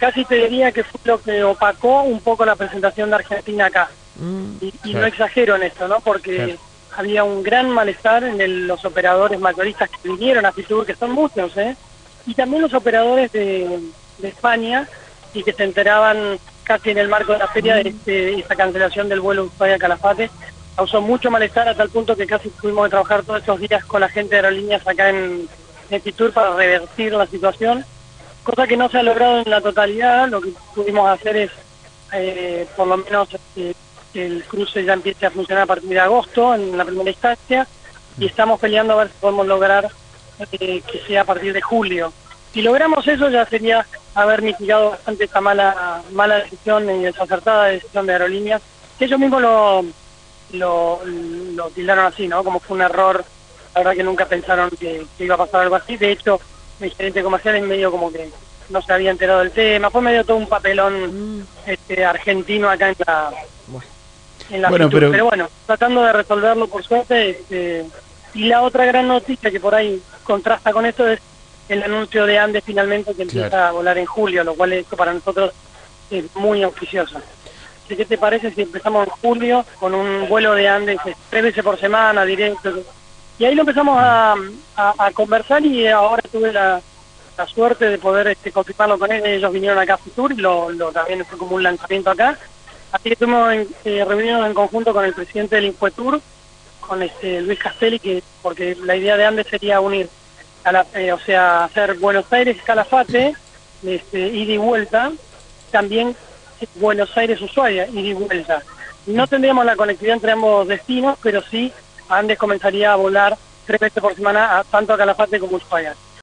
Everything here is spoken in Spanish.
casi te diría que fue lo que opacó un poco la presentación de Argentina acá. Y no exagero en esto, ¿no? Porque había un gran malestar en los operadores mayoristas que vinieron a Fitur, que son muchos, y también los operadores de España, y que se enteraban casi en el marco de la feria de esta cancelación del vuelo Ushuaia-Calafate. Causó mucho malestar a tal punto que casi tuvimos que trabajar todos estos días con la gente de aerolíneas acá en Fitur para revertir la situación, cosa que no se ha logrado en la totalidad. Lo que pudimos hacer es, por lo menos, que el cruce ya empiece a funcionar a partir de agosto, en la primera instancia, y estamos peleando a ver si podemos lograr que sea a partir de julio. Si logramos eso, ya sería haber mitigado bastante esta mala decisión y desacertada decisión de aerolíneas, que ellos mismos lo tildaron así, ¿no? Como fue un error. La verdad que nunca pensaron que iba a pasar algo así. De hecho, mi gerente comercial en medio como que no se había enterado del tema. Fue medio todo un papelón argentino acá en la bueno, Fitur. Pero bueno, tratando de resolverlo por suerte. Y la otra gran noticia que por ahí contrasta con esto es el anuncio de Andes finalmente, que empieza a volar en julio, lo cual esto para nosotros es muy auspicioso. ¿Qué te parece si empezamos en julio con un vuelo de Andes 3 veces por semana, directo? Y ahí lo empezamos a conversar, y ahora tuve la suerte de poder confirmarlo con ellos. Ellos vinieron acá a Fitur y también fue como un lanzamiento acá. Así que estuvimos reunidos en conjunto con el presidente del Infotour, con Luis Castelli, porque la idea de Andes sería unir, o sea, hacer Buenos Aires-Calafate, ida y vuelta, también Buenos Aires-Ushuaia, ida y vuelta. No tendríamos la conectividad entre ambos destinos, pero sí Andes comenzaría a volar 3 veces por semana tanto a Calafate como a Ushuaia.